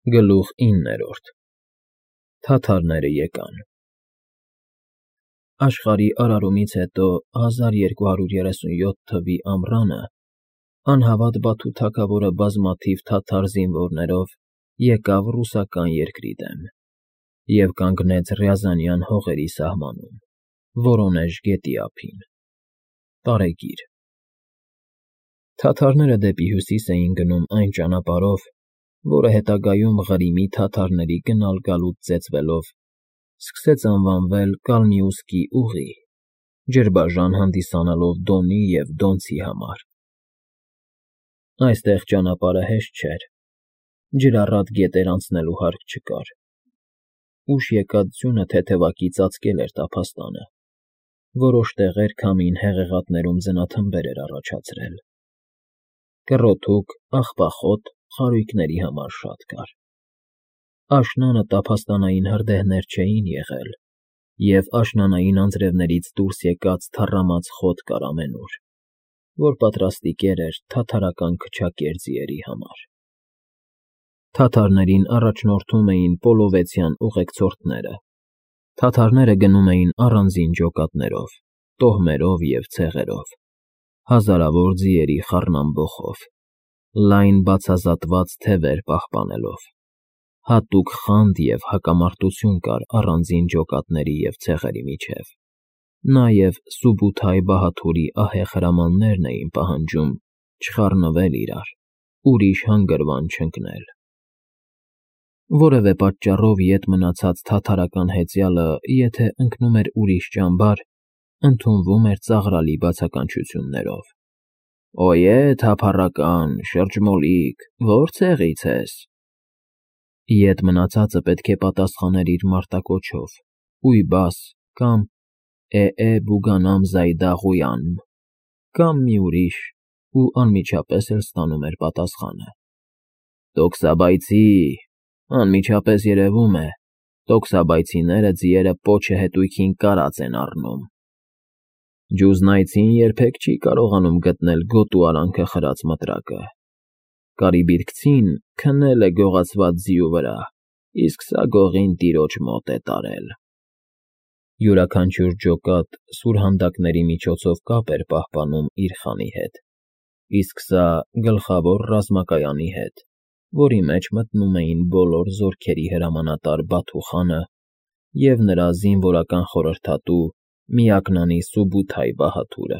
Գլուխ 9 Թաթարները եկան։ Աշխարհի արարումից հետո 1237 թվականի ամռանը անհավատ Բաթու թագավորը բազմաթիվ թաթար զինվորներով եկավ ռուսական երկրի դեմ և կանգնեց Ռյազանյան հողերի սահմանում, Վորոնեժ գետի ափին։ Տարեգիր Թաթարները դեպի հյուսիս էին գնում այն ճանապարհով, որը հետագայում Ղրիմի թաթարների գնալ֊գալուց ծեծվելով սկսեց անվանվել Կալմիուսկի ուղի, ջրբաժան հանդիսանալով Դոնի և Դոնցի համար։ Այստեղ ճանապարհը հեշտ չէր, ջրառատ գետեր անցնելու հարկ չկար։ Ուշ եկած ձյունը թեթևակի ծածկել էր տափաստանը, որոշ տեղեր քամին հեղեղատներում ձնաթմբեր էր առաջացրել։ Կռոթուկ, աղբախոտ խարույկների համար շատ կար։ Աշնանը տափաստանային հրդեհներ չէին եղել, և աշնանային անձրևներից դուրս եկած թառամած խոտ կար ամենուր, որ պատրաստիկեր էր թաթարական քչակեր համար։ Թաթարներին առաջնորդում էին Պոլովեցյան ուղեկցորդները։ Թաթարները գնում էին առանձին ջոկատներով, տոհմերով և ցեղերով, հազարավոր ձիերի խառնամբոխով, լայն բացազատված թևեր պահպանելով։ Հատուկ խանդ և հակամարտություն կար առանձին ջոկատների և ցեղերի միջև։ Նաև Սուբութայ Բահաթուրի ահեղ հրամաններն էին պահանջում չխառնվել իրար, ուրիշ հանգրվան չընկնել։ Որևէ պատճառով ետ մնացած թաթարական հեծյալը, եթե ընկնում էր ուրիշ ճամբար, ընդունվում էր ծաղրալի բացականչություններով. «Օյե, թափառական, շրջմոլիկ, ո՞ր ցեղից ես»։ Ետ մնացածը պետք է պատասխաներ իր մարտակոչով՝ Ույբաս կամ Է Բուգանամ Զայդաղույան, կամ մի ուրիշ, ու անմիջապես էլ ստանում էր պատասխանը. «Տոքսաբայցի, անմիջապես երևում է, տոքսաբայցիները ձիերը պոչը հետույքին կարած են առնում»։ Ջուզնայցին երբեք չի կարողանում գտնել գոտու արանքը խրած մտրակը։ Կարիբիրքցին քնել է գողացված ձիու վրա, իսկ սա գողին տիրոջ մոտ է տարել։ Յուրաքանչյուր ջոկատ սուրհանդակների միջոցով կապ էր պահպանում իր խանի հետ, իսկ սա գլխավոր ռազմակայանի հետ, որի մեջ մտնում էին բոլոր զորքերի հրամանատար Բաթու խանը և նրա զինվորական խորհրդատու միակնանի Սուբութայ Բահաթուրը։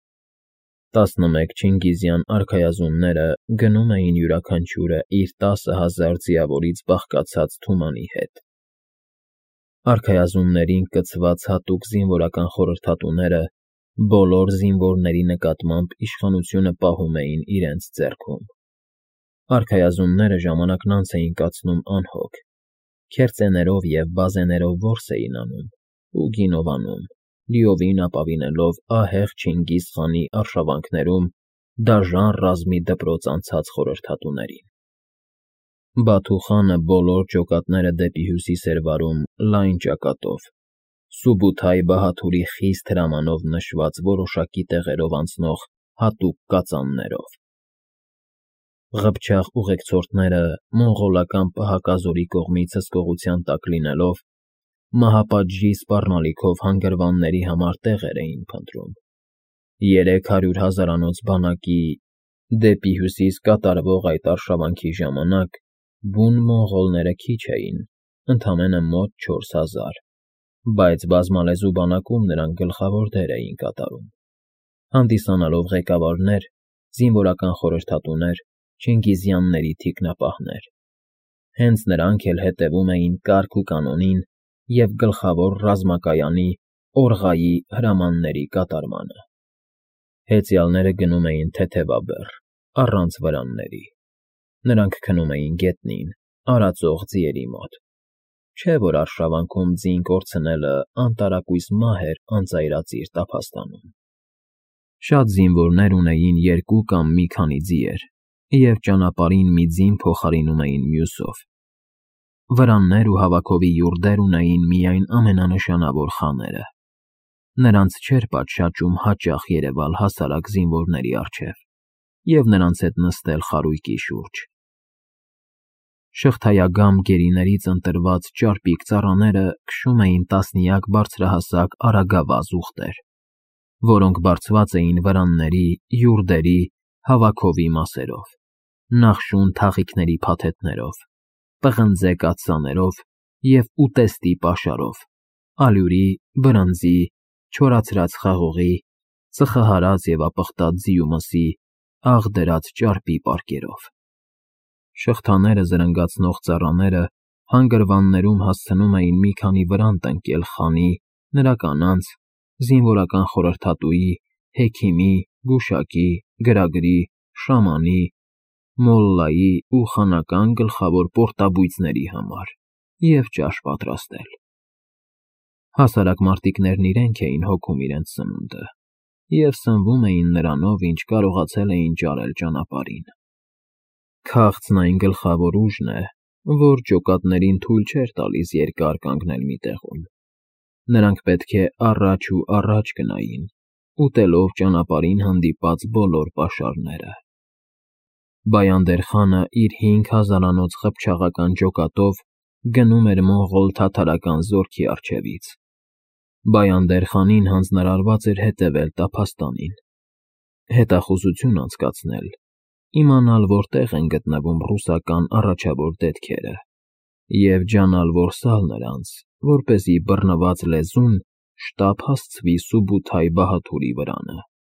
11 չինգիզյան արքայազունները գնում էին յուրաքանչյուրը իր 10,000 ձիավորից բաղկացած թումանի հետ։ Արքայազուններին կցված հատուկ զինվորական խորհրդատուները բոլոր զինվորների նկատմամբ իշխանությունը պահում էին իրենց ձեռքում։ Արքայազունները ժամանակն անց էին կացնում անհոգ, քերծեներով և բազեներով որս էին անում ու գինով անում, լիովին ապավինելով ահեղ Չինգիզ խանի արշավանքներում դաժան ռազմի դպրոց անցած խորհրդատուներին։ Բաթու խանը բոլոր ջոկատները դեպի հյուսիս էր վարում լայն ճակատով, Սուբութայ Բահաթուրի խիստ հրամանով նշված որոշակի տեղերով անցնող հատուկ կածաններով։ Ղփչաղ ուղեկցորդները, մոնղոլական պահակազորի կողմից հսկողության տակ լինելով, մահապատժի սպառնալիքով հանգրվանների համար տեղեր էին փնտրում։ 300 հազարանոց բանակի դեպի հյուսիս կատարվող այդ արշավանքի ժամանակ բուն մոնղոլները քիչ էին, ընդամենը մոտ 4000, բայց բազմալեզու բանակում նրանք գլխավոր դեր էին կատարում, հանդիսանալով ղեկավարներ, զինվորական խորհրդատուներ, չինգիզյանների թիկնապահներ։ Հենց նրանք էլ հետևում էին կարգ ու կանոնին և գլխավոր ռազմակայանի Օրղայի հրամանների կատարմանը։ Հեծյալները գնում էին թեթևաբեռ, առանց վրանների։ Նրանք քնում էին գետնին, արածող ձիերի մոտ։ Չէ՞ որ արշավանքում ձին կորցնելը անտարակույս մահ էր անծայրածիր տափաստանում։ Շատ զինվորներ ունեին 2 կամ մի քանի ձիեր, և ճանապարհին մի ձին փոխարինում էին մյուսով։ Վրաններ ու հավաքովի յուրդեր ունեին միայն ամենանշանավոր խաները։ Նրանց չէր պատշաճում հաճախ երևալ հասարակ զինվորների առջև և նրանց հետ նստել խարույկի շուրջ։ Շղթայագամ գերիներից ընտրված ճարպիկ ծառաները քշում էին տասնյակ բարձրահասակ արագավազ ուղտեր, որոնք բարձված էին վրանների, յուրդերի, հավաքովի մասերով, նախշուն թաղիքների փաթեթներով, պղնձե կաթսաներով և ուտեստի պաշարով, ալյուրի, բրնձի, չորացրած խաղողի, ծխահարած և ապխտած ձիու մսի, աղ դրած ճարպի պարկերով։ Շղթաները զրնգացնող ծառաները հանգրվաններում հասցնում էին մի քանի վրան տնկել խանի, նրա կանանց, զինվորական խորհրդատուի, հեքիմի, գուշակի, գրագրի, շամանի, մոլլայի ու խանական գլխավոր պորտաբույծների համար և ճաշ պատրաստել։ Հասարակ մարտիկներն իրենք էին հոգում իրենց սնունդը և սնվում էին նրանով, ինչ կարողացել էին ճարել ճանապարհին։ Քաղցն այն գլխավոր ուժն է, որ ջոկատներին թույլ չէր տալիս երկար կանգնել մի տեղում։ Նրանք պետք է առաջ ու առաջ գնային, ուտելով ճանապարհին հանդիպած բոլոր պաշարները։ Բայանդեր-խանը իր 5000-անոց խփչաղական ջոկատով գնում էր մոնղոլ-թաթարական զորքի առջևից։ Բայանդեր-խանին հանձնարարված էր հետևել տափաստանին, հետախուզություն անցկացնել, իմանալ որտեղ են գտնվում ռուսական առաջավոր դետքերը և ջանալ որսալ նրանց, որպեսզի բռնված լեզուն շտապ հասցվի Սուբութայ Բահադուրի վրանը։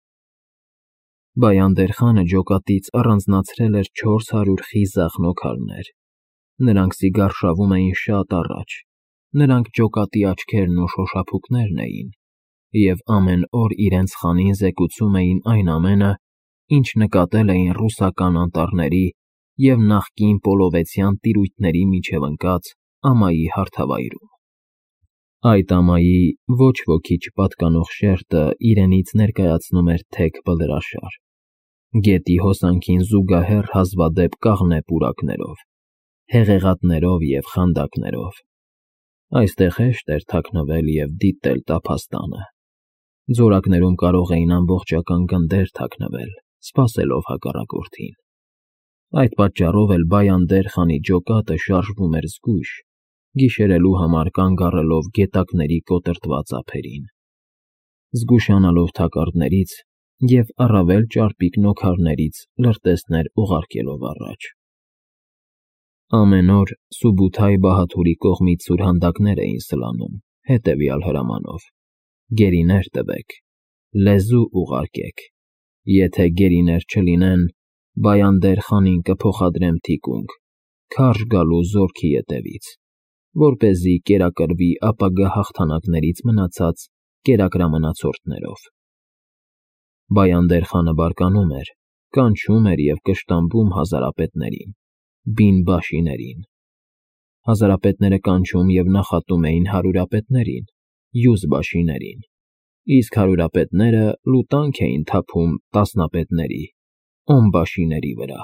Բայանդեր-խանը ջոկատից առանձնացրել էր 400 խիզախ նոքարներ։ Նրանք զիգարշավում էին շատ առաջ, նրանք ջոկատի աչքերն ու շոշափուկներն էին և ամեն օր իրենց խանին զեկուցում էին այն ամենը, ինչ նկատել էին ռուսական անտառների և նախկին պոլովեցյան տիրույթների միջև ընկած ամայի հարթավայրում։ Այդ ամայի ոչ ոքի չպատկանող շերտը իրենից ներկայացնում էր թեք բլրաշար, գետի հոսանքին զուգահեռ հազվադեպ կաղնե պուրակներով, հեղեղատներով և խանդակներով։ Այստեղ հեշտ էր թաքնվել և դիտել տափաստանը։ Ձորակներում կարող էին ամբողջական գնդեր թաքնվել, սպասելով հակառակորդին։ Այդ պատճառով էլ Բայանդեր-խանի ջոկատը շարժվում էր զգույշ, գիշերելու համար կանգ առելով գետակների կոտրտված ափերին, զգուշանալով թակարդներից և առավել ճարպիկ նոքարներից լրտեսներ ուղարկելով առաջ։ Ամեն օր Սուբութայ Բահադուրի կողմից սուրհանդակներ էին սլանում հետևյալ հրամանով. «Գերիներ տվեք, լեզու ուղարկեք, եթե գերիներ չլինեն, Բայանդեր-խանին կփոխադրեմ թիկունք, քարշ գալու զորքի ետևից, որպեսզի կերակրվի ապագա հաղթանակներից մնացած կերակրամնացորդներով»։ Բայանդեր-խանը բարկանում էր, կանչում էր և կշտամբում հազարապետներին, բին֊բաշիներին։ Հազարապետները կանչում և նախատում էին հարյուրապետներին,յուզբաշիներին, իսկ հարյուրապետները լուտանք էին թափում տասնապետների, օնբաշիների վրա։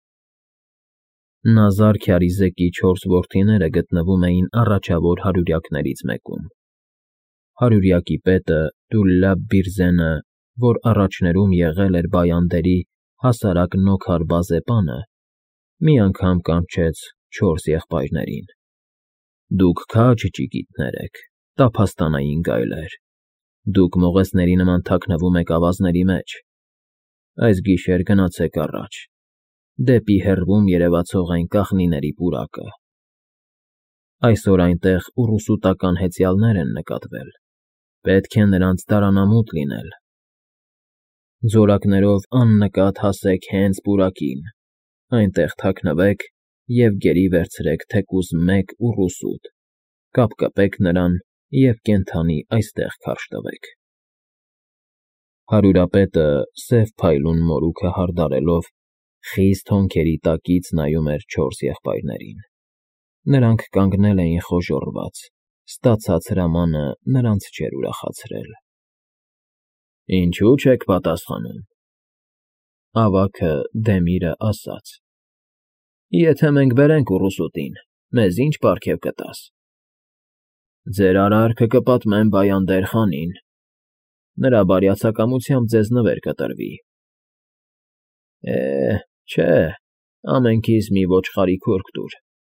Նազար Քյարիզեկի 4 որդիները գտնվում էին առաջավոր հարյուրյակներից մեկում։ Հարյուրյակի պետը Դուլլաբ-Բիրզենը, որ առաջներում եղել էր Բայանդերի հասարակ նոքար բազեպանը, մի անգամ կանչեց 4 եղբայրներին. «Դուք քաջ ճիգիթներ եք, տափաստանային գայլեր, դուք մողեսների նման թաքնվում եք ավազների մեջ։ Այս գիշեր գնացեք առաջ, դեպի հեռվում երևացող այն կաղնիների պուրակը։ Այսօր այնտեղ ուռուսուտական հեծյալներ են նկատվել, պետք է նրանց դարանամուտ լինել։ Ձորակներով աննկատ հասեք հենց պուրակին, այնտեղ թաքնվեք և գերի վերցրեք թեկուզ մեկ ուռուսուտ, կապկպեք նրան և կենդանի այստեղ քարշ տվեք»։ Հարյուրապետը, սև փայլուն մորուքը հարդարելով, խիստ հոնքերի տակից նայում էր 4 եղբայրներին։ Նրանք կանգնել էին խոժոռված, ստացած հրամանը նրանց չէր ուրախացրել։ «Ինչո՞ւ չեք պատասխանում», ավագը Դեմիրը ասաց։ «Եթե մենք բերենք ուռուսուտին, մեզ ի՞նչ պարգև կտաս»։ «Ձեր արարքը կպատմեմ Բայանդեր-խանին, նրա բարյացակամությամբ ձեզ նվեր կտրվի»։ Չէ, ամենքիս մի ոչխարի քուրգ տուր,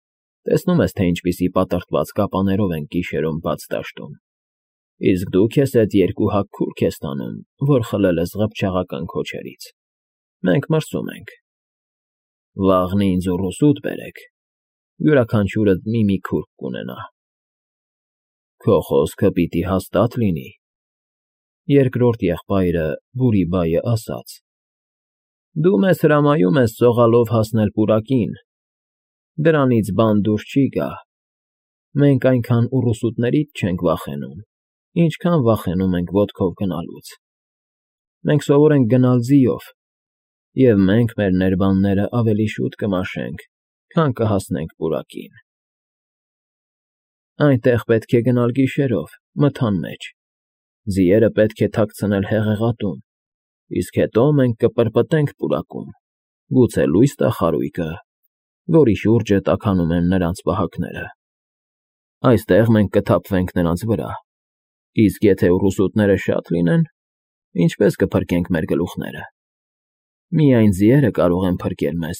Տեսնում ես, թե ինչպիսի պատրտված կապաներով են գիշերում բաց դաշտում, իսկ դու քեզ հետ երկու հագ քուրք ես տանում, որ խլել ես ղփչաղական քոչերից, մենք մրսում ենք, վաղն ինձ ուռուսուտ բերեք, յուրաքանչյուրդ մի քուրք կունենա։ Քո խոսքը պիտի հաստատ լինի, երկրորդ եղբայրը Բուրի֊բայը ասաց. Դու մեզ հրամայում ես ծողալով հասնել պուրակին, դրանից բան դուրս չի գա, մենք այնքան ուռուսուտներից չենք վախենում, ինչքան վախենում ենք ոտքով գնալուց, մենք սովոր ենք գնալ ձիով, և մենք մեր ներբանները ավելի շուտ կմաշենք, քան կհասնենք պուրակին։ Այնտեղ պետք է գնալ գիշերով, մթան մեջ, ձիերը պետք է թաքցնել հեղեղատուն, իսկ հետո մենք կպրպտենք պուրակում, գուցե լույս տա խարույկը, որի շուրջը տաքանում են նրանց պահակները։ Այստեղ մենք կթափվենք նրանց վրա, իսկ եթե ուռուսուտները շատ լինեն, ինչպես կփրկենք մեր գլուխները։ Միայն ձիերը կարող են փրկել մեզ։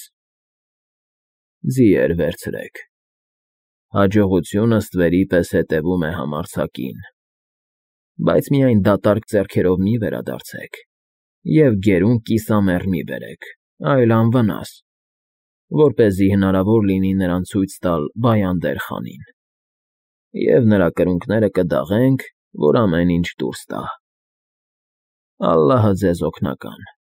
Ձիեր վերցրեք։ Հաջողությունը ստվերի պես հետևում է համարձակին, բայց միայն դատարկ ձեռքերով մի վերադարձեք և գերուն կիսամեռ մի բերեք, այլ անվնաս, որպեսզի հնարավոր լինի նրան ցույց տալ Բայանդեր խանին, և նրա կրունկները կդաղենք, որ ամեն ինչ դուրս տա։ Ալլահը ձեզ օգնական։